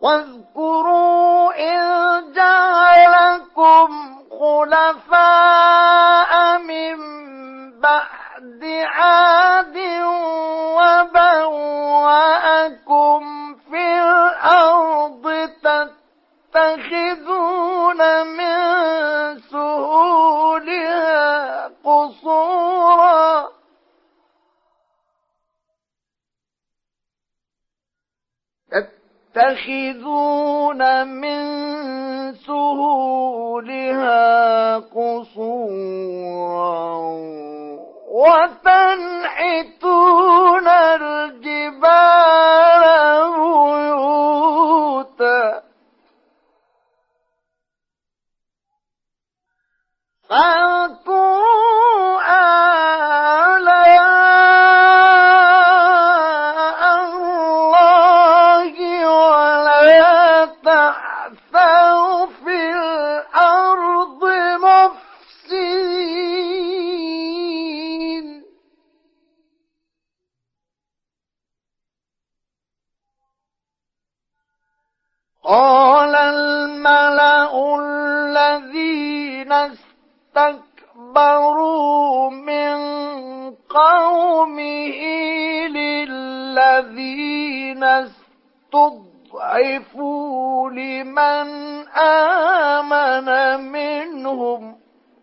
واذكروا إذ جعلكم خلفاء من بعد عاد وبوأكم في الأرض تتخذون من سهولها قصورا وتنحتون الجبال بيوتا فاذكروا آلاء الله ولا تعثوا في الأرض مفسدين قال الملأ الذين استكبروا من قومه للذين استضعفوا لمن آمن منهم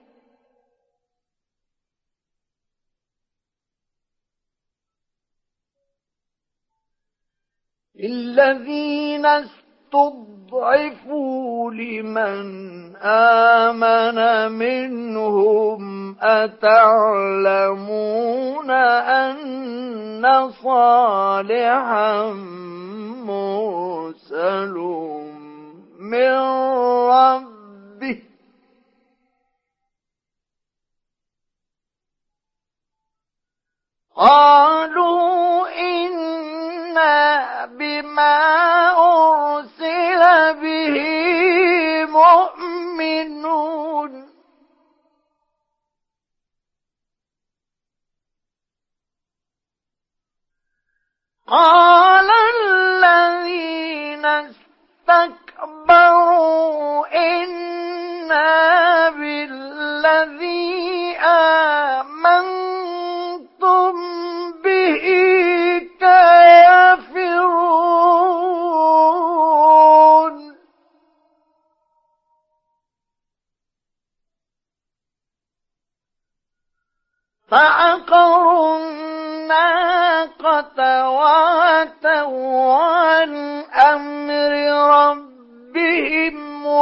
أتعلمون أن صالحا مرسل من ربه قالوا إنا بما أرسل به مؤمنون قال الذين استكبروا إنا بالذي آمنتم به كافرون فعقروا الناقة وعتوا عن أمر ربهم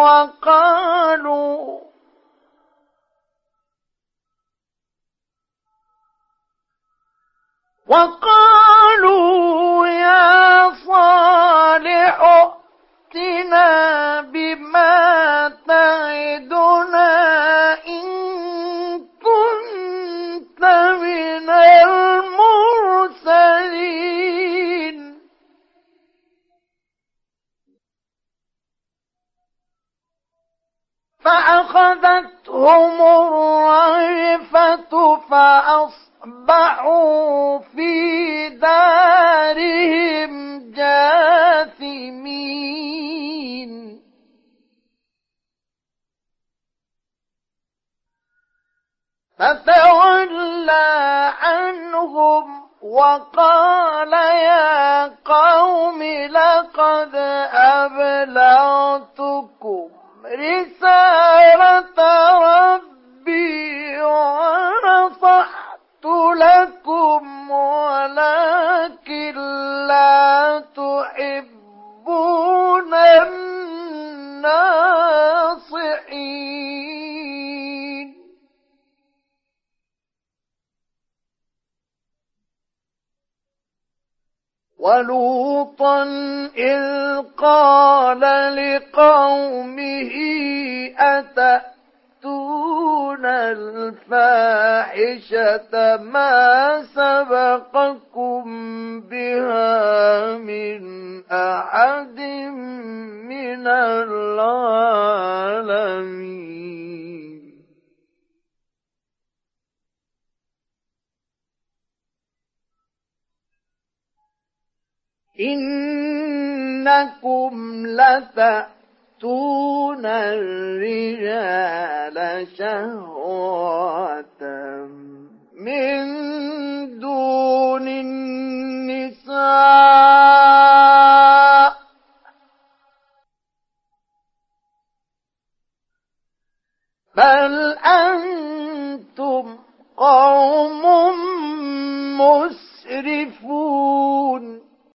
وقالوا يا صالح ائتنا بما تعدنا إن كنت من المرسلين فأخذتهم الرجفة فأصبحوا في دارهم جاثمين فتولى عنهم وقال يا قوم لقد أبلغتكم رسالة ربي ونصحت لكم ولكن لا تحبون الناصحين ولوطا إذ قال لقومه أتأتون الفاحشة ما سبقكم بها من أحد من العالمين إنكم إنكم لتأتون الرجال شهوة من دون النساء بل أنتم قوم